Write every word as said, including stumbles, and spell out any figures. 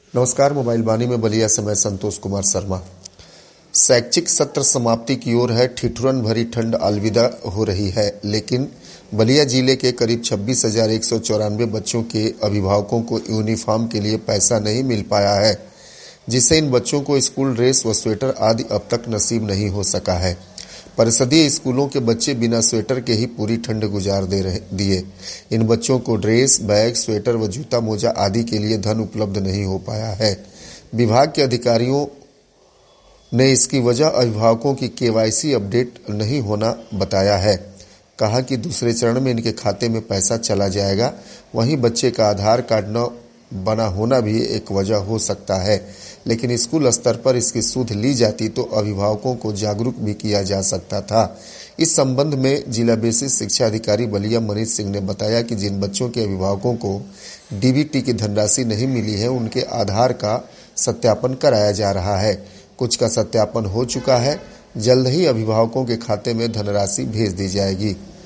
नमस्कार। मोबाइल वाणी में बलिया से मैं संतोष कुमार शर्मा। शैक्षिक सत्र समाप्ति की ओर है। ठिठुरन भरी ठंड अलविदा हो रही है, लेकिन बलिया जिले के करीब छब्बीस हजार एक सौ चौरानवे बच्चों के अभिभावकों को यूनिफॉर्म के लिए पैसा नहीं मिल पाया है, जिससे इन बच्चों को स्कूल ड्रेस व स्वेटर आदि अब तक नसीब नहीं हो सका है। परिषदीय स्कूलों के बच्चे बिना स्वेटर के ही पूरी ठंड गुजार दे रहे दिए। इन बच्चों को ड्रेस, बैग, स्वेटर व जूता मोजा आदि के लिए धन उपलब्ध नहीं हो पाया है। विभाग के अधिकारियों ने इसकी वजह अभिभावकों की केवाईसी अपडेट नहीं होना बताया है। कहा कि दूसरे चरण में इनके खाते में पैसा चला जाएगा। वहीं बच्चे का आधार कार्ड न बना होना भी एक वजह हो सकता है, लेकिन स्कूल स्तर पर इसकी सुध ली जाती तो अभिभावकों को जागरूक भी किया जा सकता था। इस संबंध में जिला बेसिस शिक्षा अधिकारी बलिया मनीष सिंह ने बताया कि जिन बच्चों के अभिभावकों को डीबीटी की धनराशि नहीं मिली है, उनके आधार का सत्यापन कराया जा रहा है। कुछ का सत्यापन हो चुका है। जल्द ही अभिभावकों के खाते में धनराशि भेज दी जाएगी।